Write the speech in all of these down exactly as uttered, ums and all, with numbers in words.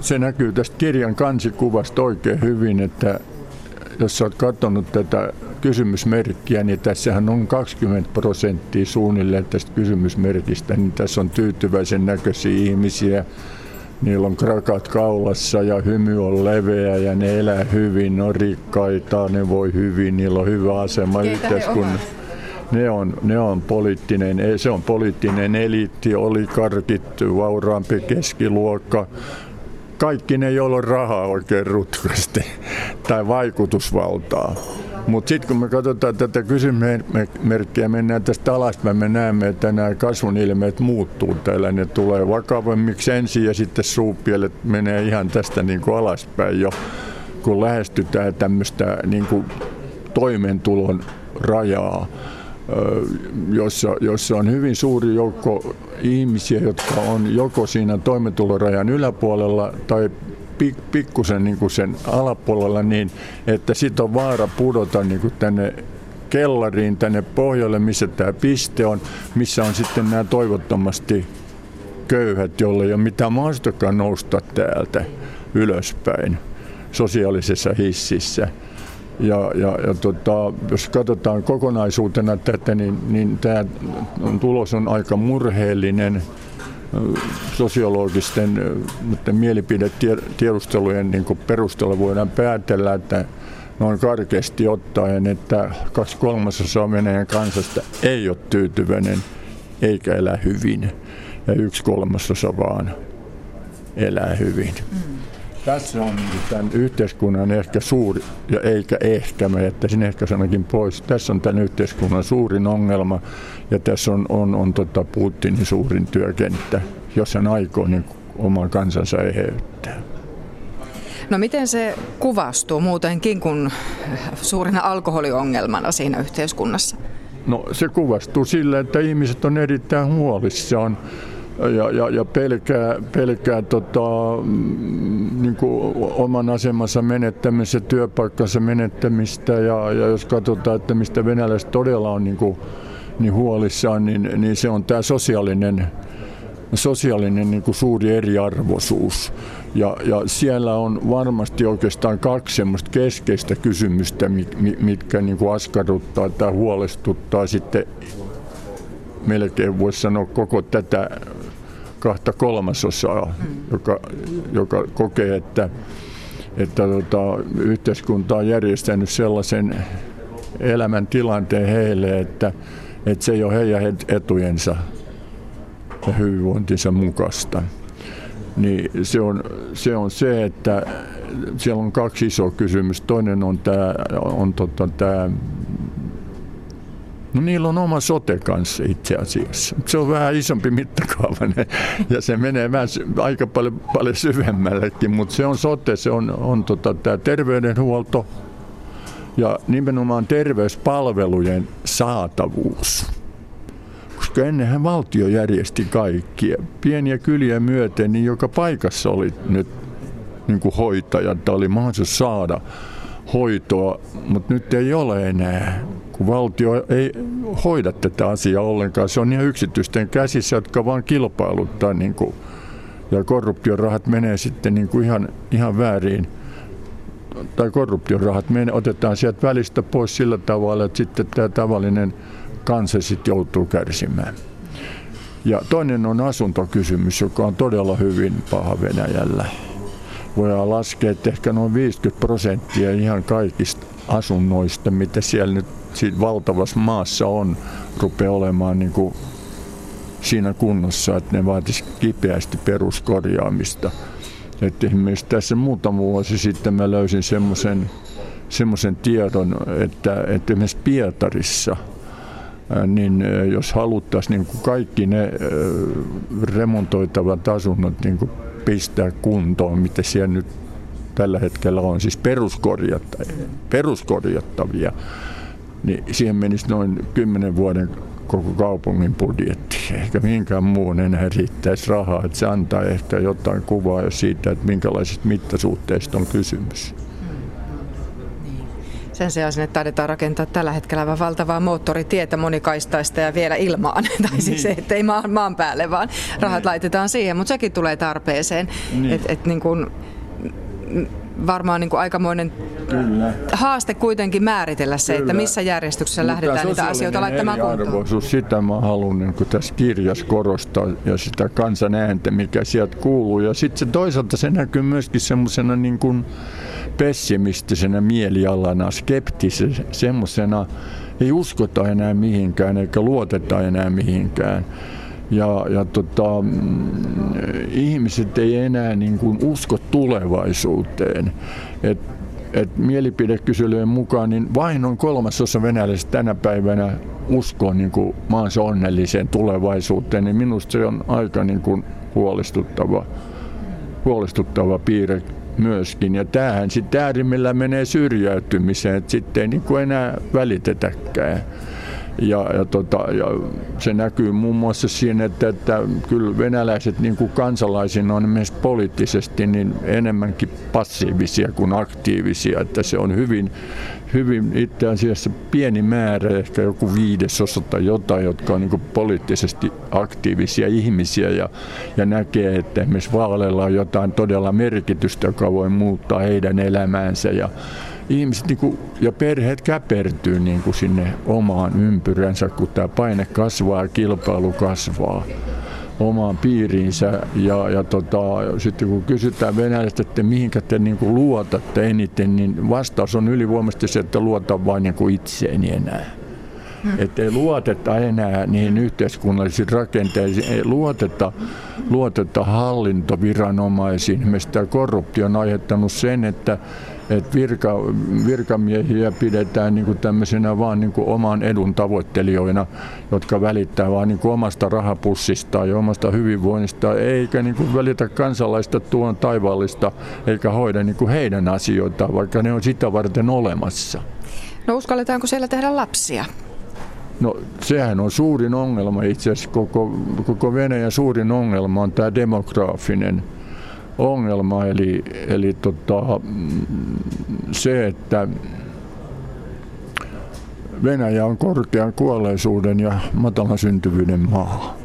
se näkyy tästä kirjan kansikuvasta oikein hyvin, että jos olet katsonut tätä kysymysmerkkiä, niin tässähän on kaksikymmentä prosenttia suunnilleen tästä kysymysmerkistä, niin tässä on tyytyväisen näköisiä ihmisiä. Niillä on krakat kaulassa ja hymy on leveä ja ne elää hyvin, ne on rikkaita, ne voi hyvin, niillä on hyvä asema yhteiskunnassa. Ne on, ne on poliittinen, se on poliittinen eliitti, oligarkit, vauraampi keskiluokka. Kaikki ne, joilla on rahaa oikein rutkasti tai vaikutusvaltaa. Mutta sitten kun me katsotaan tätä kysymysmerkkiä, mennään tästä alaspäin, me näemme, että nämä kasvun ilmeet muuttuu täällä. Ne tulee vakavammiksi ensin ja sitten suupielet menee ihan tästä niin kuin alaspäin jo, kun lähestytään tämmöistä niin kuin toimeentulon rajaa, jossa, jossa on hyvin suuri joukko ihmisiä, jotka on joko siinä toimeentulorajan yläpuolella tai pikkusen niin kuin sen alapuolella niin, että sit on vaara pudota niin kuin tänne kellariin, tänne pohjalle, missä tämä piste on, missä on sitten nämä toivottomasti köyhät, joilla ei ole mitään mahdollistakaan nousta täältä ylöspäin sosiaalisessa hississä. Ja, ja, ja tota, jos katsotaan kokonaisuutena tätä, niin, niin tämä tulos on aika murheellinen. Sosiologisten mielipidetiedustelujen niin perusteella voidaan päätellä, että noin karkeasti ottaen, että kaksi kolmasosaa Venäjän kansasta ei ole tyytyväinen eikä elä hyvin. Ja yksi kolmasosa vaan elää hyvin. Mm. Tässä on tämän yhteiskunnan ehkä suuri, ja eikä ehkä, mä jättäisin ehkä sanakin pois. Tässä on tämän yhteiskunnan suurin ongelma, ja tässä on, on, on tota Putinin suurin työkenttä, jos hän aikoo niin oman kansansa eheyttää. No miten se kuvastuu muutenkin kuin suurina alkoholiongelmana siinä yhteiskunnassa? No se kuvastuu sillä, että ihmiset on erittäin huolissaan. Ja, ja, ja pelkää, pelkää tota, niin kuin oman asemansa menettämistä, työpaikkansa menettämistä ja, ja jos katsotaan, että mistä venäläiset todella on niin, kuin, niin huolissaan, niin, niin se on tämä sosiaalinen, sosiaalinen niin kuin suuri eriarvoisuus. Ja, ja siellä on varmasti oikeastaan kaksi semmoista keskeistä kysymystä, mitkä niin kuin askarruttaa tai huolestuttaa sitten melkein voisi sanoa koko tätä kahta kolmasosaa, joka, joka kokee, että, että tota, yhteiskunta on järjestänyt sellaisen elämäntilanteen heille, että, että se ei ole heidän etujensa ja hyvinvointinsa mukaista. Niin se, on, se on se, että siellä on kaksi isoa kysymystä. Toinen on tämä, on tota, tämä no niillä on oma sote kanssa itse asiassa. Se on vähän isompi mittakaavainen ja se menee vähän aika paljon, paljon syvemmällekin, mutta se on sote, se on, on tota, tämä terveydenhuolto ja nimenomaan terveyspalvelujen saatavuus. Koska ennenhän valtio järjesti kaikkia. Pieniä kyliä myöten, niin joka paikassa oli nyt niin kuin hoitajat, oli mahdollisuus saada hoitoa, mutta nyt ei ole enää, kun valtio ei hoida tätä asiaa ollenkaan. Se on ihan yksityisten käsissä, jotka vaan kilpailuttaa, niin kuin, ja korruption rahat menee sitten niin kuin ihan, ihan väärin. Tai korruption rahat menee, otetaan sieltä välistä pois sillä tavalla, että sitten tämä tavallinen kansa sitten joutuu kärsimään. Ja toinen on asuntokysymys, joka on todella hyvin paha Venäjällä. Voidaan laskea, että ehkä noin viisikymmentä prosenttia ihan kaikista asunnoista, mitä siellä nyt siinä valtavassa maassa on, rupeaa olemaan niin kuin siinä kunnossa, että ne vaatisi kipeästi peruskorjaamista. Että esimerkiksi tässä muutama vuosi sitten mä löysin semmoisen semmoisen tiedon, että, että esimerkiksi Pietarissa, niin jos haluttaisiin niin kuin kaikki ne remontoitavat asunnot niin kuin pistää kuntoon, mitä siellä nyt tällä hetkellä on, siis peruskorjattavia, niin siihen menisi noin kymmenen vuoden koko kaupungin budjetti. Eikä minkään muun enää riittäisi rahaa, että se antaa ehkä jotain kuvaa jo siitä, että minkälaisista mittasuhteista on kysymys. Sen sijaan sinne taidetaan rakentaa tällä hetkellä valtavaa moottoritietä monikaistaista ja vielä ilmaan. Tai siis niin. Ettei maan, maan päälle, vaan rahat niin. Laitetaan siihen, mutta sekin tulee tarpeeseen. Niin. Et, et niin kun, varmaan niin kuin aikamoinen Kyllä. haaste kuitenkin määritellä se, Kyllä. että missä järjestyksessä Mutta lähdetään niitä asioita laittamaan kuntoon. Sitä mä haluan niin kuin tässä kirjassa korostaa ja sitä kansan ääntä, mikä sieltä kuuluu. Ja sitten se toisaalta se näkyy myöskin semmoisena niin kuin pessimistisenä mielialana, skeptisenä, semmoisena ei uskota enää mihinkään eikä luoteta enää mihinkään. Ja, ja tota, ihmiset ei enää niin kuin usko tulevaisuuteen. Et, et mielipidekyselyjen mukaan niin vain noin kolmasosa venäläisistä tänä päivänä uskoo niin kuin maansa onnelliseen tulevaisuuteen. Niin minusta se on aika niin kuin huolestuttava, huolestuttava piirre myöskin. Ja tämähän sitten äärimmillä menee syrjäytymiseen, että sitten ei niin kuin enää välitetäkään. Ja, ja, tota, ja se näkyy muun muassa siinä, että, että kyllä venäläiset niin kuin kansalaisina on myös poliittisesti niin enemmänkin passiivisia kuin aktiivisia. Että se on hyvin, hyvin itse asiassa pieni määrä, ehkä joku viidesosa tai jotain, jotka on niin kuin poliittisesti aktiivisia ihmisiä ja, ja näkee, että esimerkiksi vaaleilla on jotain todella merkitystä, joka voi muuttaa heidän elämäänsä. Ja, ihmiset niin kuin, ja perheet käpertyy niin kuin sinne omaan ympyränsä, kun tämä paine kasvaa ja kilpailu kasvaa omaan piiriinsä. Ja, ja tota, sitten kun kysytään venäläistä, että mihinkä te niin kuin luotatte eniten, niin vastaus on ylivoimaisesti se, että luotan vain niin kuin itseeni enää. Hmm. Että ei luoteta enää niihin yhteiskunnallisiin rakenteisiin, ei luoteta, luoteta hallintoviranomaisiin. Esimerkiksi tämä korruptio on aiheuttanut sen, että että virka, virkamiehiä pidetään niin kuin tämmöisenä vaan niin kuin oman edun tavoittelijoina, jotka välittää vaan niin kuin omasta rahapussistaan ja omasta hyvinvoinnista, eikä niin kuin välitä kansalaista tuon taivaallista, eikä hoida niin kuin heidän asioitaan, vaikka ne on sitä varten olemassa. No uskalletaanko siellä tehdä lapsia? No sehän on suurin ongelma itse asiassa, koko, koko Venäjän suurin ongelma on tämä demograafinen ongelma, eli, eli tota, se, että Venäjä on korkean kuolleisuuden ja matalan syntyvyyden maa.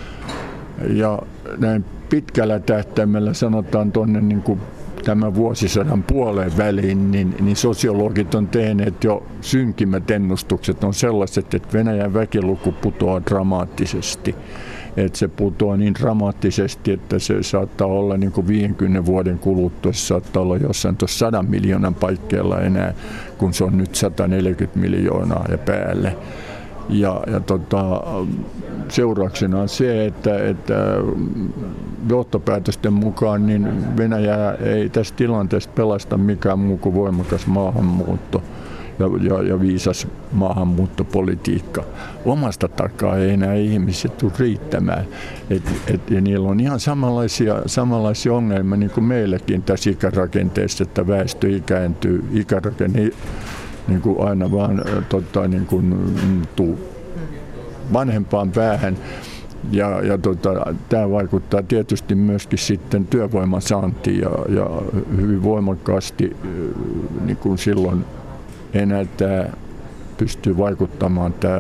Ja näin pitkällä tähtäimellä sanotaan tuonne niin kuin tämän vuosisadan puoleen väliin, niin, niin sosiologit on tehneet jo synkimmät ennustukset on sellaiset, että Venäjän väkiluku putoaa dramaattisesti. Että se putoaa niin dramaattisesti, että se saattaa olla niin kuin viidenkymmenen vuoden kuluttua, se saattaa olla jossain tuossa sadan miljoonan paikkeilla enää, kun se on nyt sata neljäkymmentä miljoonaa ja päälle. Ja, ja tota, seurauksena on se, että, että johtopäätösten mukaan niin Venäjä ei tässä tilanteessa pelasta mikään muu kuin voimakas maahanmuutto. Ja, ja, ja viisas maahanmuuttopolitiikka. Omasta takaa ei enää ihmiset tule riittämään. Et, et, ja niillä on ihan samanlaisia, samanlaisia ongelmia niin kuin meilläkin tässä ikärakenteessa, että väestö ikääntyy, ikärakenne niin kuin aina vaan tota, niin kuin, tuu vanhempaan päähän. Ja, ja tota, tämä vaikuttaa tietysti myöskin sitten työvoiman saantiin ja, ja hyvin voimakkaasti niin kuin silloin enää tämä pystyy vaikuttamaan tämä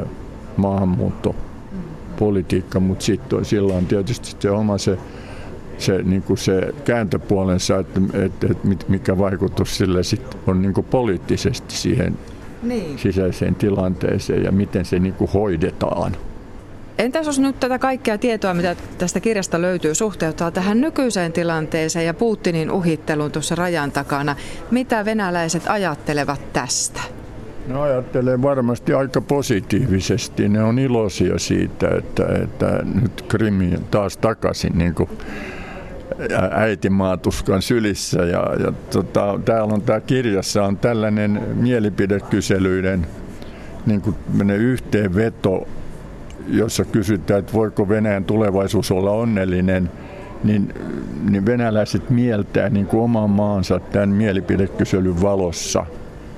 maahanmuuttopolitiikka, mutta sitten sillä on tietysti se oma se, se, niin kuin se kääntöpuolensa, että, että, että mikä vaikutus sillä sit on niin kuin poliittisesti siihen niin. sisäiseen tilanteeseen ja miten se niin kuin hoidetaan. Entäs jos nyt tätä kaikkea tietoa, mitä tästä kirjasta löytyy, suhteuttaa tähän nykyiseen tilanteeseen ja Putinin uhitteluun tuossa rajan takana, mitä venäläiset ajattelevat tästä? Ne ajattelee varmasti aika positiivisesti. Ne on iloisia siitä, että, että nyt Krimi on taas takaisin niin kuin äitimaatuskan sylissä. Ja, ja tota, täällä on tämä kirjassa on tällainen mielipidekyselyiden niin kuin yhteenveto, jossa kysytään, että voiko Venäjän tulevaisuus olla onnellinen, niin, niin venäläiset mieltää niin kuin oman maansa tämän mielipidekyselyn valossa.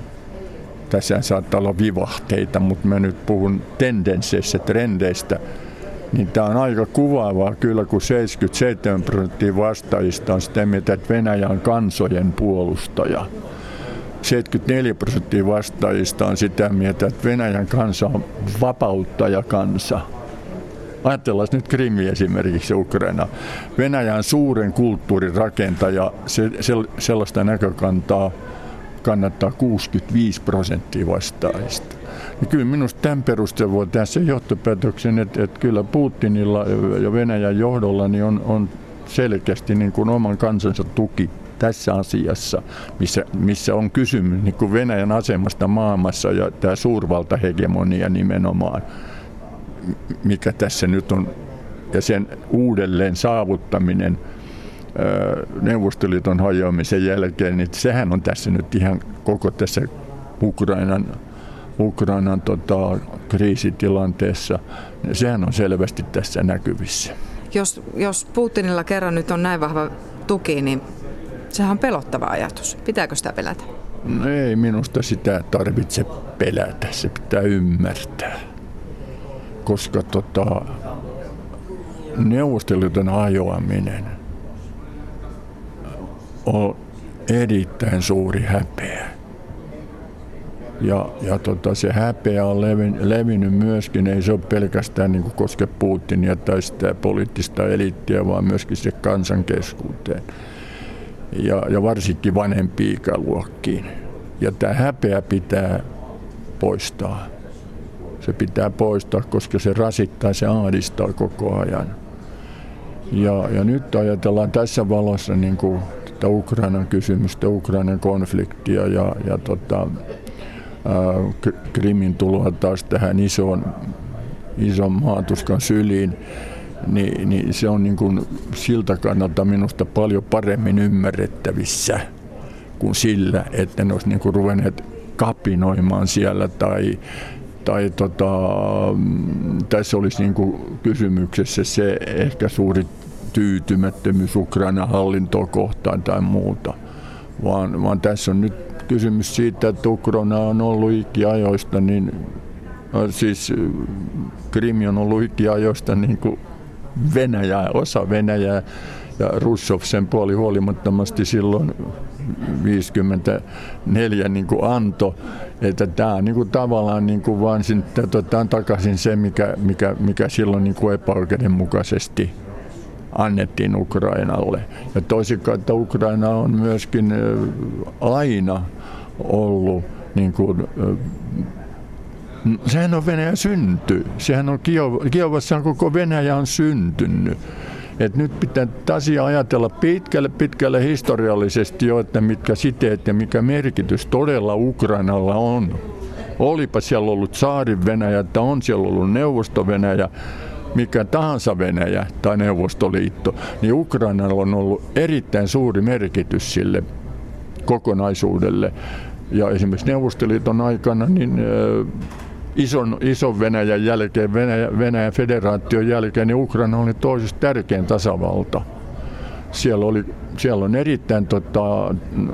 Tässä saattaa olla vivahteita, mutta mä nyt puhun tendensseistä, trendeistä. Niin tämä on aika kuvaavaa kyllä, kun seitsemänkymmentäseitsemän prosenttia vastaajista on sitä mieltä, että Venäjä on kansojen puolustaja. seitsemänkymmentäneljä prosenttia vastaajista on sitä mieltä, että Venäjän kansa on vapauttajakansa. Ajatellaan nyt Krimi esimerkiksi Ukraina. Venäjän suuren kulttuurin rakentaja, se, se, sellaista näkökantaa kannattaa kuusikymmentäviisi prosenttia vastaajista. Ja kyllä minusta tämän perusteella voi tehdä sen johtopäätöksen, että, että kyllä Putinilla ja Venäjän johdolla niin on, on selkeästi niin kuin oman kansansa tuki tässä asiassa, missä, missä on kysymys niin kuin Venäjän asemasta maailmassa ja tämä suurvaltahegemonia nimenomaan, mikä tässä nyt on, ja sen uudelleen saavuttaminen Neuvostoliiton hajoamisen jälkeen, niin sehän on tässä nyt ihan koko tässä Ukrainan, Ukrainan tota, kriisitilanteessa, sehän on selvästi tässä näkyvissä. Jos, jos Putinilla kerran nyt on näin vahva tuki, niin sehän on pelottava ajatus. Pitääkö sitä pelätä? No ei minusta sitä tarvitse pelätä, se pitää ymmärtää. Koska tota, Neuvostoliiton hajoaminen on erittäin suuri häpeä. Ja, ja tota, se häpeä on levin, levinnyt myöskin, ei se ole pelkästään niin kuin koske Putinia tai sitä poliittista eliittiä, vaan myöskin se kansankeskuuteen. Ja, ja varsinkin vanhempiin ikäluokkiin. Ja tämä häpeä pitää poistaa. Se pitää poistaa, koska se rasittaa, se ahdistaa koko ajan. Ja, ja nyt ajatellaan tässä valossa niin kuin tätä Ukrainan kysymystä, Ukrainan konfliktia ja, ja tota, ää, Krimin tuloa taas tähän isoon, ison maatuskan syliin, niin, niin se on niin kuin siltä kannalta minusta paljon paremmin ymmärrettävissä kuin sillä, että ne olisi niin kuin ruvenneet kapinoimaan siellä tai Tai tota, tässä olisi niin kuin kysymyksessä se ehkä suuri tyytymättömyys Ukrainan hallintoa kohtaan tai muuta, vaan, vaan tässä on nyt kysymys siitä, että Ukraina on ollut ikiajoista, niin siis Krimi on ollut ikiajoista niin kuin Venäjää, osa Venäjää, ja Russov sen puoli huolimattomasti silloin viisikymmentäneljä niin kuin antoi, että tämä on niin kuin tavallaan niin kuin vaan otetaan takaisin se, mikä, mikä, mikä silloin niin kuin epäoikeudenmukaisesti annettiin Ukrainalle. Ja toisinkaan, että Ukraina on myöskin aina ollut, niin kuin, sehän on Venäjä synty, sehän on Kiovassa koko Venäjä on syntynyt. Et nyt pitää asiaa ajatella pitkälle, pitkälle historiallisesti jo, että mitkä siteet ja mikä merkitys todella Ukrainalla on. Olipa siellä ollut tsaarin Venäjä, että on siellä ollut Neuvosto-Venäjä, mikä tahansa Venäjä tai Neuvostoliitto, niin Ukrainalla on ollut erittäin suuri merkitys sille kokonaisuudelle. Ja esimerkiksi Neuvostoliiton aikana niin Ison, ison Venäjän jälkeen, Venäjä, Venäjän federaation jälkeen, niin Ukraina oli toisesta tärkein tasavalta. Siellä, oli, siellä on erittäin tota,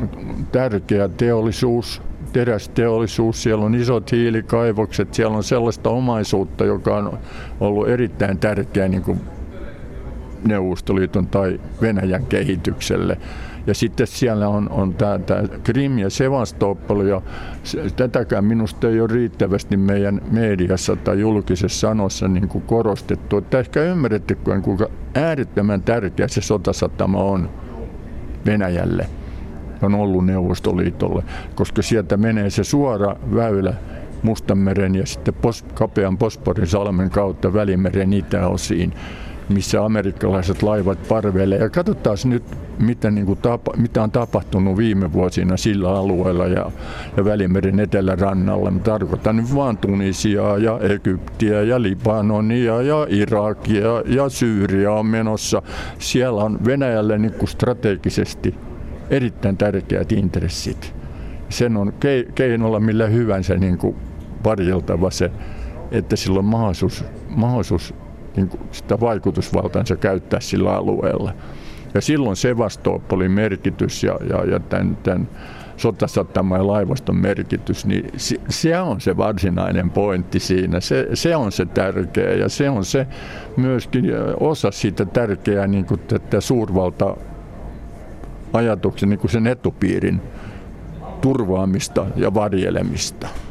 tärkeä teollisuus, terästeollisuus, siellä on isot hiilikaivokset, siellä on sellaista omaisuutta, joka on ollut erittäin tärkeä niin kuin Neuvostoliiton tai Venäjän kehitykselle. Ja sitten siellä on, on tämä Krim ja Sevastopol, ja tätäkään minusta ei ole riittävästi meidän mediassa tai julkisessa sanossa niin kuin korostettu. Että ehkä ymmärrätte, kuinka äärettömän tärkeä se sotasatama on Venäjälle, on ollut Neuvostoliitolle, koska sieltä menee se suora väylä Mustanmeren ja sitten pos, kapean Bosporin salmen kautta Välimeren itäosiin, missä amerikkalaiset laivat parveilee. Ja katsotaan nyt, mitä, niin kuin tapa, mitä on tapahtunut viime vuosina sillä alueella ja, ja Välimeren etelärannalla. Mä tarkoitan nyt vaan Tunisiaa ja Egyptiä ja Libanonia ja Irakia ja Syyria on menossa. Siellä on Venäjälle niin kuin strategisesti erittäin tärkeät intressit. Sen on keinolla millä hyvänsä niin kuin varjeltava se, että sillä on mahdollisuus, mahdollisuus niin kuin sitä vaikutusvaltaansa käyttää sillä alueella. Ja silloin Sevastopolin merkitys ja, ja, ja tämän, tämän sotasataman ja laivaston merkitys, niin se, se on se varsinainen pointti siinä. Se, se on se tärkeä ja se on se myöskin osa siitä tärkeää niin kuin tätä suurvalta-ajatuksen, niin kuin sen etupiirin turvaamista ja varjelemista.